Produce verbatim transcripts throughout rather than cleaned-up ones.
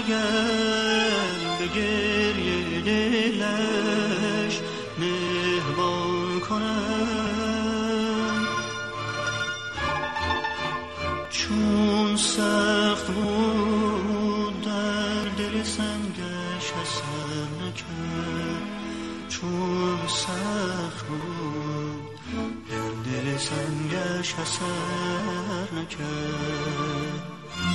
مگر به گریه دلش مهربان کنم. چون سخت بود در دل سنگش اثر نکرد، چون سخت بود در دل سنگش اثر نکرد.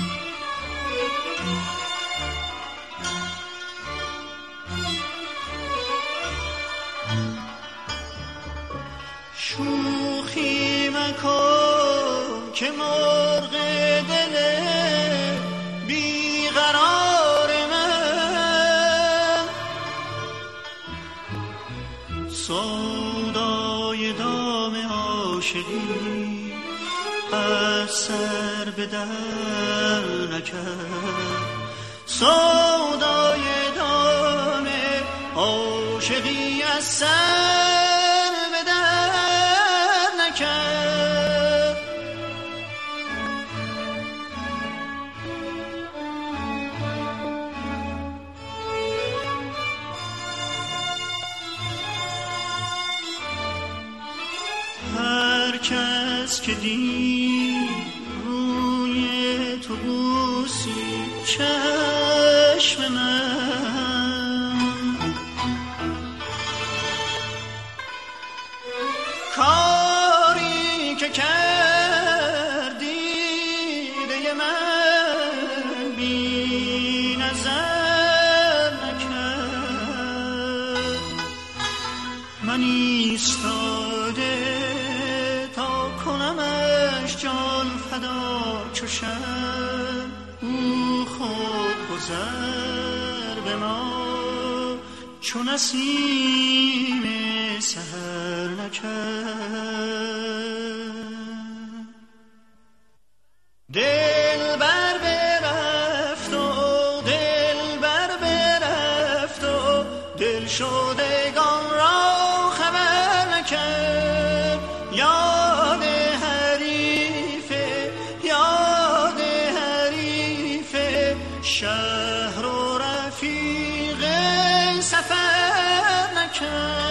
شوخی مکن که مرغ دل بیقرار من، سودای دام عاشقی از سر به در نکرد. سودای دام عاشقی از سر به در نکرد. هر کس که دید روی تو بوسی چشم من، کاری که کردی دیده من بی نظر نکرد. من ایستاده تا کنمش جان فدا چو شمع، او خود گذر به ما چو نسیم سحر نکرد. دل بر برفت و دل بر برفت و دل شدگان را خبر نکرد. یاد حریفه یاد حریفه شهر و رفیق سفر نکرد.